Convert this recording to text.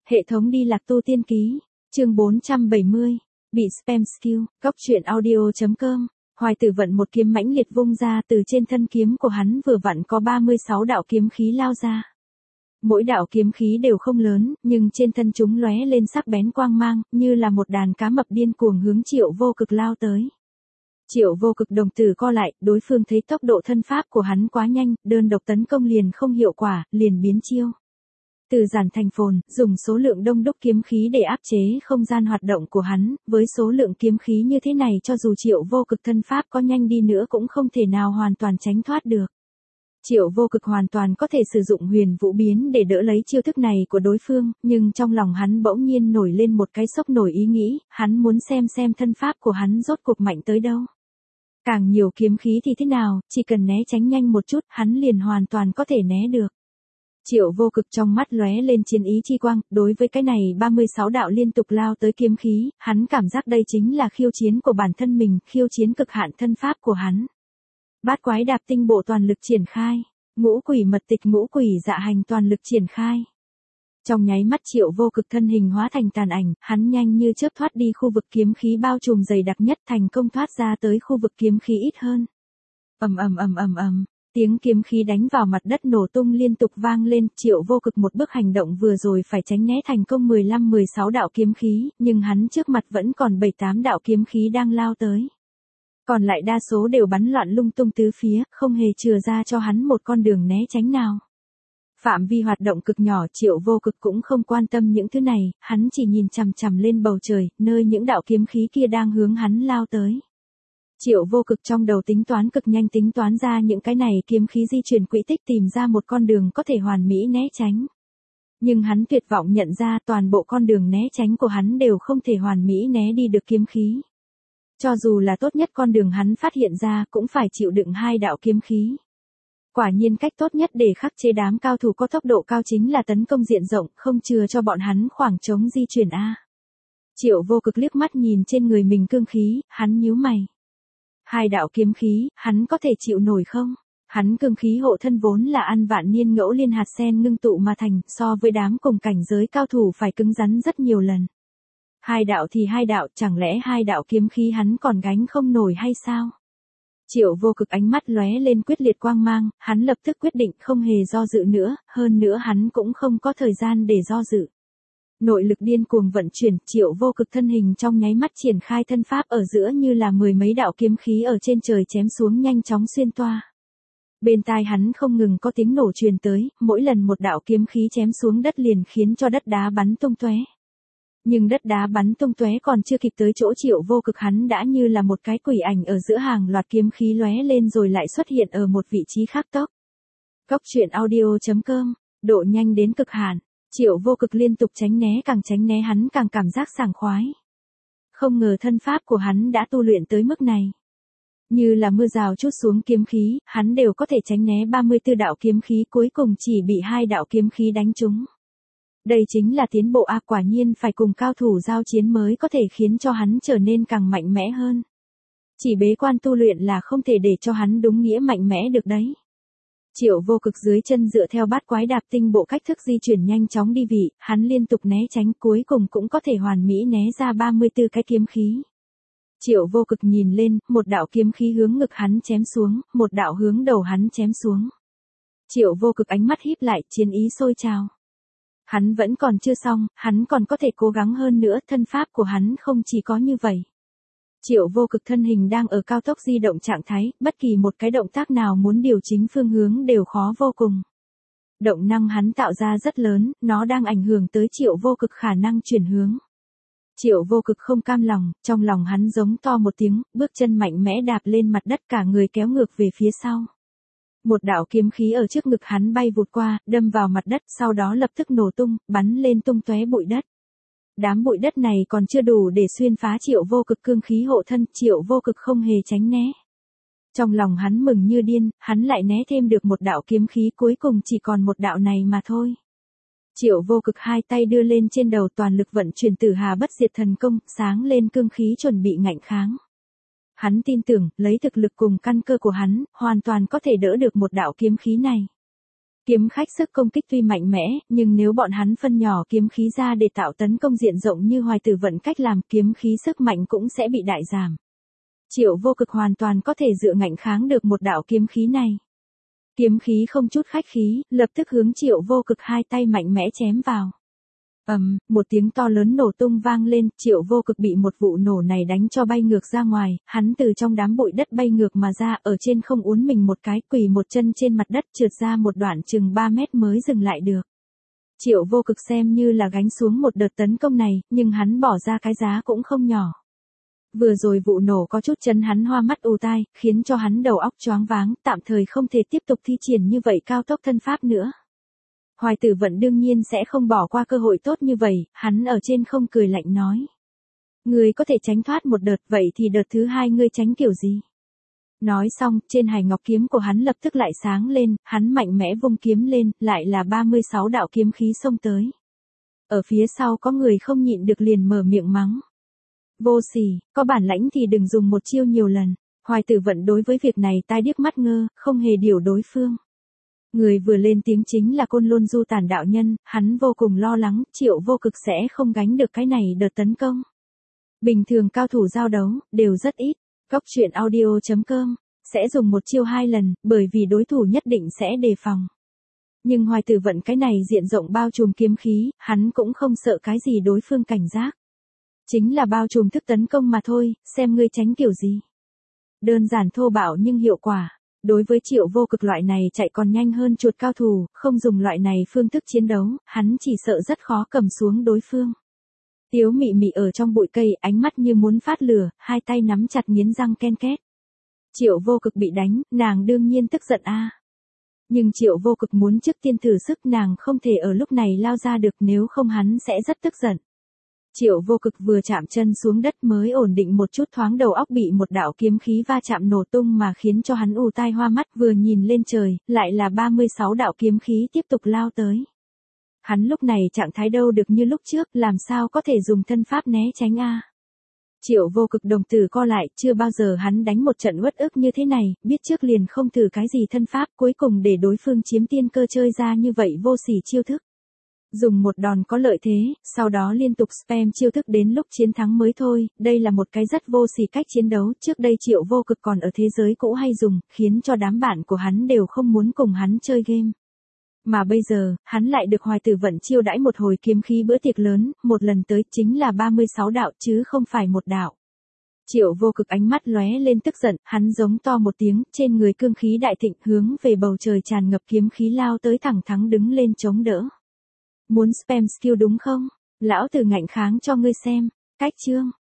Hệ thống đi lạc tu tiên ký, chương 470, bị spam skill, góc truyện audio.com. Hoài Tử vận một kiếm mãnh liệt vung ra, từ trên thân kiếm của hắn vừa vặn có 36 đạo kiếm khí lao ra. Mỗi đạo kiếm khí đều không lớn, nhưng trên thân chúng lóe lên sắc bén quang mang, như là một đàn cá mập điên cuồng hướng Triệu Vô Cực lao tới. Triệu Vô Cực đồng tử co lại, đối phương thấy tốc độ thân pháp của hắn quá nhanh, đơn độc tấn công liền không hiệu quả, liền biến chiêu. Từ giản thành phồn, dùng số lượng đông đúc kiếm khí để áp chế không gian hoạt động của hắn, với số lượng kiếm khí như thế này cho dù Triệu Vô Cực thân pháp có nhanh đi nữa cũng không thể nào hoàn toàn tránh thoát được. Triệu Vô Cực hoàn toàn có thể sử dụng huyền vũ biến để đỡ lấy chiêu thức này của đối phương, nhưng trong lòng hắn bỗng nhiên nổi lên một cái sốc nổi ý nghĩ, hắn muốn xem thân pháp của hắn rốt cuộc mạnh tới đâu. Càng nhiều kiếm khí thì thế nào, chỉ cần né tránh nhanh một chút, hắn liền hoàn toàn có thể né được. Triệu Vô Cực trong mắt lóe lên chiến ý chi quang, đối với cái này 36 đạo liên tục lao tới kiếm khí, hắn cảm giác đây chính là khiêu chiến của bản thân mình, khiêu chiến cực hạn thân pháp của hắn. Bát quái đạp tinh bộ toàn lực triển khai, ngũ quỷ mật tịch ngũ quỷ dạ hành toàn lực triển khai. Trong nháy mắt Triệu Vô Cực thân hình hóa thành tàn ảnh, hắn nhanh như chớp thoát đi khu vực kiếm khí bao trùm dày đặc nhất, thành công thoát ra tới khu vực kiếm khí ít hơn. Ầm. Tiếng kiếm khí đánh vào mặt đất nổ tung liên tục vang lên, Triệu Vô Cực một bước hành động vừa rồi phải tránh né thành công 15-16 đạo kiếm khí, nhưng hắn trước mặt vẫn còn 7-8 đạo kiếm khí đang lao tới. Còn lại đa số đều bắn loạn lung tung tứ phía, không hề chừa ra cho hắn một con đường né tránh nào. Phạm vi hoạt động cực nhỏ, Triệu Vô Cực cũng không quan tâm những thứ này, hắn chỉ nhìn chằm chằm lên bầu trời, nơi những đạo kiếm khí kia đang hướng hắn lao tới. Triệu Vô Cực trong đầu tính toán cực nhanh, tính toán ra những cái này kiếm khí di chuyển quỹ tích, tìm ra một con đường có thể hoàn mỹ né tránh. Nhưng hắn tuyệt vọng nhận ra toàn bộ con đường né tránh của hắn đều không thể hoàn mỹ né đi được kiếm khí. Cho dù là tốt nhất con đường hắn phát hiện ra cũng phải chịu đựng 2 đạo kiếm khí. Quả nhiên cách tốt nhất để khắc chế đám cao thủ có tốc độ cao chính là tấn công diện rộng, không chừa cho bọn hắn khoảng trống di chuyển a. Triệu Vô Cực liếc mắt nhìn trên người mình cương khí, hắn nhíu mày. 2 đạo kiếm khí, hắn có thể chịu nổi không? Hắn cương khí hộ thân vốn là ăn vạn niên ngẫu liên hạt sen ngưng tụ mà thành, so với đám cùng cảnh giới cao thủ phải cứng rắn rất nhiều lần. 2 đạo thì 2 đạo, chẳng lẽ 2 đạo kiếm khí hắn còn gánh không nổi hay sao? Triệu Vô Cực ánh mắt lóe lên quyết liệt quang mang, hắn lập tức quyết định không hề do dự nữa, hơn nữa hắn cũng không có thời gian để do dự. Nội lực điên cuồng vận chuyển, Triệu Vô Cực thân hình trong nháy mắt triển khai thân pháp ở giữa như là 10 mấy đạo kiếm khí ở trên trời chém xuống nhanh chóng xuyên toa. Bên tai hắn không ngừng có tiếng nổ truyền tới, mỗi lần một đạo kiếm khí chém xuống đất liền khiến cho đất đá bắn tung tóe. Nhưng đất đá bắn tung tóe còn chưa kịp tới chỗ Triệu Vô Cực, hắn đã như là một cái quỷ ảnh ở giữa hàng loạt kiếm khí lóe lên rồi lại xuất hiện ở một vị trí khác tốc. Góc truyện audio.com, độ nhanh đến cực hạn, Triệu Vô Cực liên tục tránh né hắn càng cảm giác sảng khoái. Không ngờ thân pháp của hắn đã tu luyện tới mức này. Như là mưa rào trút xuống kiếm khí, hắn đều có thể tránh né 34 đạo kiếm khí, cuối cùng chỉ bị 2 đạo kiếm khí đánh trúng. Đây chính là tiến bộ a, quả nhiên phải cùng cao thủ giao chiến mới có thể khiến cho hắn trở nên càng mạnh mẽ hơn. Chỉ bế quan tu luyện là không thể để cho hắn đúng nghĩa mạnh mẽ được đấy. Triệu Vô Cực dưới chân dựa theo bát quái đạp tinh bộ cách thức di chuyển nhanh chóng đi vị, hắn liên tục né tránh, cuối cùng cũng có thể hoàn mỹ né ra 34 cái kiếm khí. Triệu Vô Cực nhìn lên, một đạo kiếm khí hướng ngực hắn chém xuống, một đạo hướng đầu hắn chém xuống. Triệu Vô Cực ánh mắt híp lại, chiến ý sôi trào. Hắn vẫn còn chưa xong, hắn còn có thể cố gắng hơn nữa, thân pháp của hắn không chỉ có như vậy. Triệu Vô Cực thân hình đang ở cao tốc di động trạng thái, bất kỳ một cái động tác nào muốn điều chỉnh phương hướng đều khó vô cùng. Động năng hắn tạo ra rất lớn, nó đang ảnh hưởng tới Triệu Vô Cực khả năng chuyển hướng. Triệu Vô Cực không cam lòng, trong lòng hắn giống to một tiếng, bước chân mạnh mẽ đạp lên mặt đất, cả người kéo ngược về phía sau. Một đạo kiếm khí ở trước ngực hắn bay vụt qua, đâm vào mặt đất, sau đó lập tức nổ tung, bắn lên tung tóe bụi đất. Đám bụi đất này còn chưa đủ để xuyên phá Triệu Vô Cực cương khí hộ thân, Triệu Vô Cực không hề tránh né. Trong lòng hắn mừng như điên, hắn lại né thêm được một đạo kiếm khí, cuối cùng chỉ còn một đạo này mà thôi. Triệu Vô Cực 2 tay đưa lên trên đầu, toàn lực vận chuyển Tử Hà Bất Diệt thần công, sáng lên cương khí chuẩn bị ngạnh kháng. Hắn tin tưởng, lấy thực lực cùng căn cơ của hắn, hoàn toàn có thể đỡ được một đạo kiếm khí này. Kiếm khách sức công kích tuy mạnh mẽ, nhưng nếu bọn hắn phân nhỏ kiếm khí ra để tạo tấn công diện rộng như Hoài Tử Vận cách làm, kiếm khí sức mạnh cũng sẽ bị đại giảm. Triệu Vô Cực hoàn toàn có thể dựa ngạnh kháng được một đạo kiếm khí này. Kiếm khí không chút khách khí, lập tức hướng Triệu Vô Cực hai tay mạnh mẽ chém vào. Một tiếng to lớn nổ tung vang lên, Triệu Vô Cực bị một vụ nổ này đánh cho bay ngược ra ngoài, hắn từ trong đám bụi đất bay ngược mà ra, ở trên không uốn mình một cái, quỳ một chân trên mặt đất, trượt ra một đoạn chừng 3 mét mới dừng lại được. Triệu Vô Cực xem như là gánh xuống một đợt tấn công này, nhưng hắn bỏ ra cái giá cũng không nhỏ. Vừa rồi vụ nổ có chút chấn hắn hoa mắt ù tai, khiến cho hắn đầu óc choáng váng, tạm thời không thể tiếp tục thi triển như vậy cao tốc thân pháp nữa. Hoài Tử Vận đương nhiên sẽ không bỏ qua cơ hội tốt như vậy, hắn ở trên không cười lạnh nói. Ngươi có thể tránh thoát một đợt, vậy thì đợt thứ hai ngươi tránh kiểu gì? Nói xong, trên hải ngọc kiếm của hắn lập tức lại sáng lên, hắn mạnh mẽ vung kiếm lên, lại là 36 đạo kiếm khí xông tới. Ở phía sau có người không nhịn được liền mở miệng mắng. Vô sỉ, có bản lãnh thì đừng dùng một chiêu nhiều lần. Hoài Tử Vận đối với việc này tai điếc mắt ngơ, không hề điều đối phương. Người vừa lên tiếng chính là Côn Lôn Du Tản đạo nhân, hắn vô cùng lo lắng, Triệu Vô Cực sẽ không gánh được cái này đợt tấn công. Bình thường cao thủ giao đấu, đều rất ít. Góc truyện audio.com, sẽ dùng một chiêu 2 lần, bởi vì đối thủ nhất định sẽ đề phòng. Nhưng Hoài Tử Vận cái này diện rộng bao trùm kiếm khí, hắn cũng không sợ cái gì đối phương cảnh giác. Chính là bao trùm thức tấn công mà thôi, xem ngươi tránh kiểu gì. Đơn giản thô bạo nhưng hiệu quả. Đối với Triệu Vô Cực loại này chạy còn nhanh hơn chuột cao thủ, không dùng loại này phương thức chiến đấu, hắn chỉ sợ rất khó cầm xuống đối phương. Tiếu Mị Mị ở trong bụi cây, ánh mắt như muốn phát lửa, hai tay nắm chặt nghiến răng ken két. Triệu Vô Cực bị đánh, nàng đương nhiên tức giận a. Nhưng Triệu Vô Cực muốn trước tiên thử sức, nàng không thể ở lúc này lao ra được, nếu không hắn sẽ rất tức giận. Triệu Vô Cực vừa chạm chân xuống đất mới ổn định một chút, thoáng đầu óc bị một đạo kiếm khí va chạm nổ tung mà khiến cho hắn ù tai hoa mắt, vừa nhìn lên trời, lại là 36 đạo kiếm khí tiếp tục lao tới. Hắn lúc này trạng thái đâu được như lúc trước, làm sao có thể dùng thân pháp né tránh a? Triệu Vô Cực đồng tử co lại, chưa bao giờ hắn đánh một trận uất ức như thế này, biết trước liền không thử cái gì thân pháp, cuối cùng để đối phương chiếm tiên cơ chơi ra như vậy vô sỉ chiêu thức. Dùng một đòn có lợi thế, sau đó liên tục spam chiêu thức đến lúc chiến thắng mới thôi, đây là một cái rất vô sỉ cách chiến đấu, trước đây Triệu Vô Cực còn ở thế giới cũ hay dùng, khiến cho đám bạn của hắn đều không muốn cùng hắn chơi game. Mà bây giờ, hắn lại được Hoài Tử Vận chiêu đãi một hồi kiếm khí bữa tiệc lớn, một lần tới chính là 36 đạo chứ không phải một đạo. Triệu Vô Cực ánh mắt lóe lên tức giận, hắn giống to một tiếng, trên người cương khí đại thịnh hướng về bầu trời tràn ngập kiếm khí lao tới, thẳng thắn đứng lên chống đỡ. Muốn spam skill đúng không? Lão tử ngạnh kháng cho ngươi xem. Cách chương.